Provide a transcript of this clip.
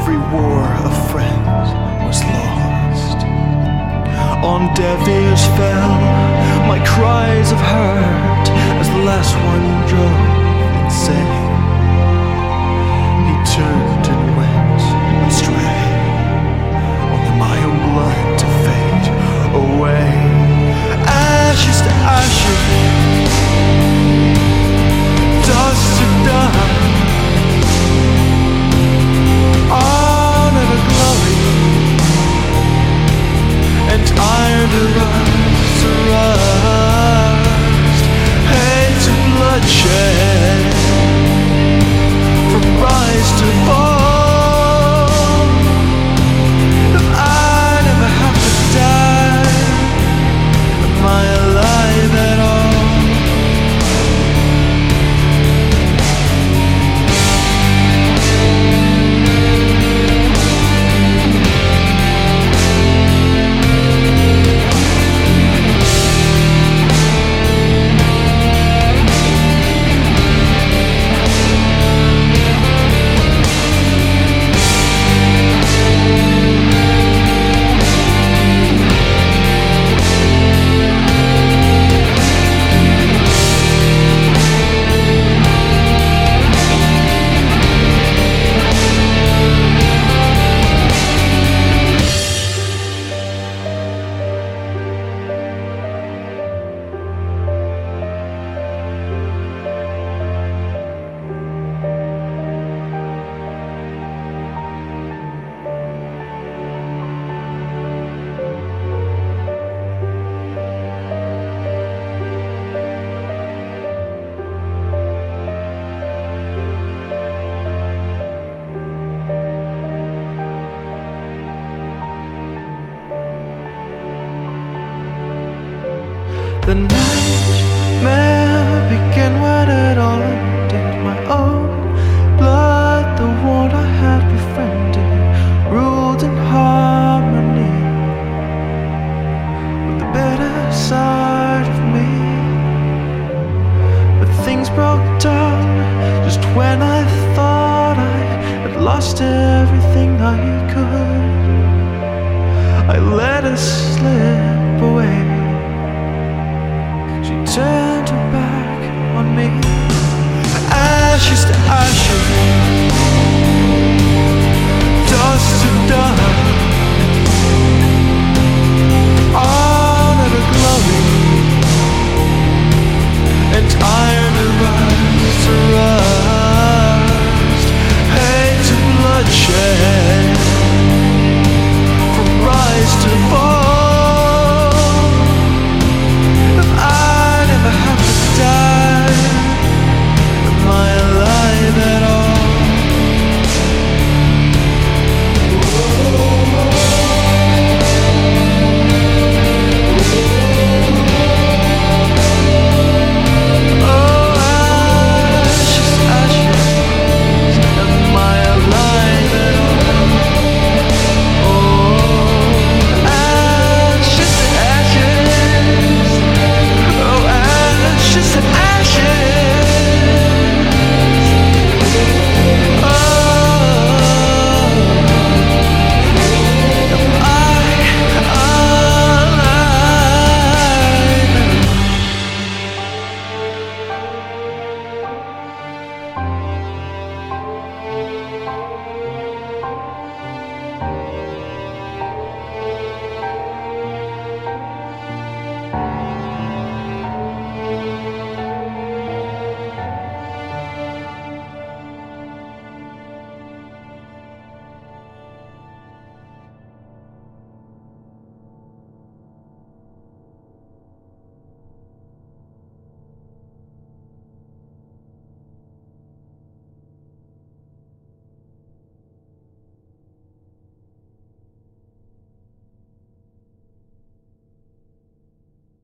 every war a friend was lost. On deaf ears fell my cries of hurt as the last one drove insane. He turned and went astray, only my own blood to fade away. Ashes to ashes, dust to dust, honor to glory, and iron to rust, hate to bloodshed, from rise to fall. If I never have to die, am I alive at all? The nightmare began when it all ended. My own blood, the one I had befriended, ruled in harmony with the better side of me. But things broke down just when I thought I had lost everything I could. I let it slip away. She turned her back on me. Ashes to